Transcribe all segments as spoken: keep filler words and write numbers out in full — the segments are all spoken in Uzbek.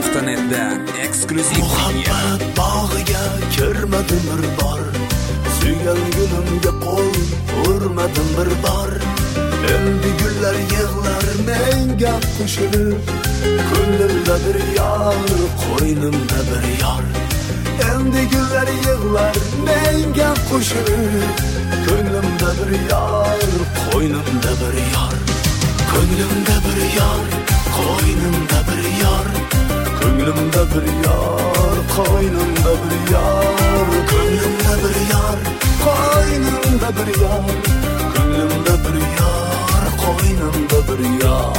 nuqta net da eksklyuziv muhabbat bog'iga kirmadim bir bor, suygan gulimga qo'l urmadim bir bor. Endi gullar yig'lar menga qo'shilib, ko'nglimda bir yor, qo'ynimda bir yor. Endi gullar yig'lar menga qo'shilib, ko'nglimda bir yor, qo'ynimda bir yor. Ko'nglimda bir yor, qo'ynimda bir yor. Ko'nglimda bir yor, qo'ynimda bir yor. Ko'nglimda bir yor, qo'ynimda bir yor. Ko'nglimda bir yor, qo'ynimda bir yor.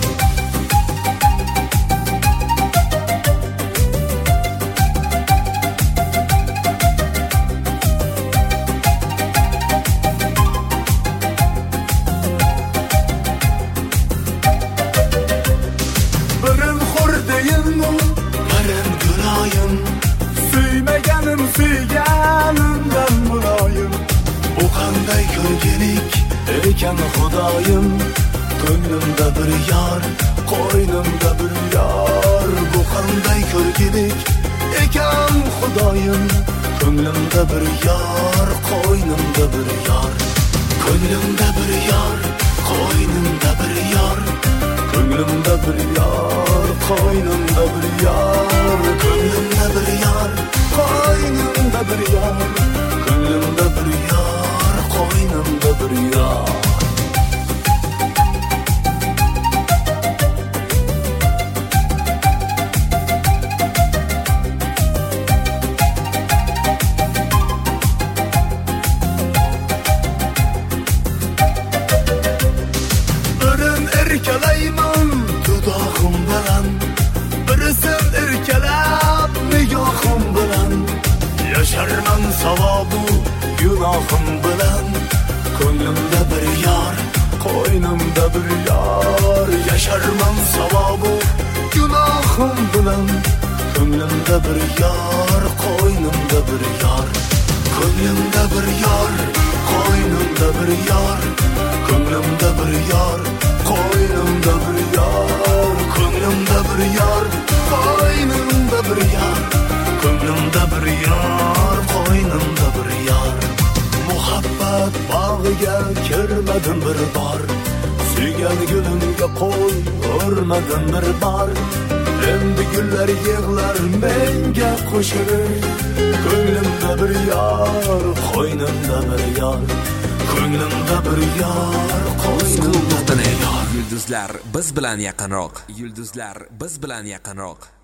Suymeganim suyganimdan muloyim, bu qanday ko'rgilik ekan xudoyim. Ko'nglimda bir yor, qo'ynimda bir yor. Bu qanday ko'rgilik ekan xudoyim. Ko'nglimda bir yor, qo'ynimda bir yor. Ko'nglimda bir yor, qo'ynimda bir yor. Ko'nglimda bir yor, qo'ynimda bir yor. Ko'nglimda bir yor, qo'ynimda bir yor. Ko'nglimda bir yor, qo'ynimda bir yor. Birin erkalayman dudog'im bilan, birisin erkalab nigohim bilan. Yasharman savobu gunohim bilan. Ko'nglimda bir yor, qo'ynimda bir yor. Yasharman savobu gunohim bilan. Ko'nglimda bir yor, qo'ynimda bir yor. Ko'nglimda bir yor, qo'ynimda bir yor. Ko'nglimda bir yor, qo'ynimda bir yor. Ko'nglimda bir yor, qo'ynimda bir yor. Ko'nglimda bir yor, qo'ynimda bir yor. Muhabbat bog'iga kirmadim bir bor, suygan gulimga qo'l urmadim bir bor. Endi gullar yig'lar menga qo'shilib, ko'nglimda bir yor, qo'ynimda bir yor. Ko'nglimda bir yor, qo'ynimda bir yor. Yulduzlar biz bilan yaqinroq. Yulduzlar biz bilan yaqinroq.